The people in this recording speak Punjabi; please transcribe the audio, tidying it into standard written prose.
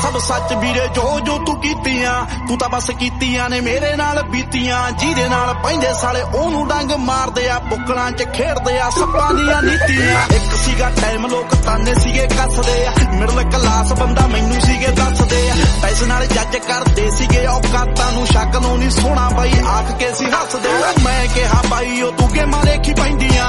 ਸਭ ਸੱਚ ਵੀਰੇ ਜੋ ਤੂੰ ਕੀਤੀਆਂ, ਤੂੰ ਤਾਂ ਬਸ ਕੀਤੀਆਂ ਨੇ ਮੇਰੇ ਨਾਲ ਬੀਤੀਆਂ। ਜਿਹਦੇ ਨਾਲ ਪੈਂਦੇ ਸਾਲੇ ਉਹਨੂੰ ਡੰਗ ਮਾਰਦੇ ਆ, ਬੁੱਕਲਾਂ 'ਚ ਖੇਡਦੇ ਆ ਸੱਪਾਂ ਦੀਆਂ ਨੀਤੀਆਂ। ਇੱਕ ਸੀਗਾ ਟਾਈਮ ਲੋਕ ਤਾਨੇ ਸੀਗੇ ਕੱਸਦੇ ਆ, ਮਿਡਲ ਕਲਾਸ ਬੰਦਾ ਮੈਨੂੰ ਸੀਗੇ ਦੱਸਦੇ ਆ। ਪੈਸੇ ਨਾਲ ਜੱਜ ਕਰਦੇ ਸੀਗੇ ਔਕਾਤਾਂ ਨੂੰ, ਸ਼ੱਕ ਨੂੰ ਨਹੀਂ ਸੋਹਣਾ ਬਾਈ ਆਖ ਕੇ ਸੀ ਹੱਸਦੇ। ਮੈਂ ਕਿਹਾ ਬਾਈ ਉਹ ਤੂੰ ਗੇਮਾਂ ਦੇਖੀ ਪੈਂਦੀਆਂ,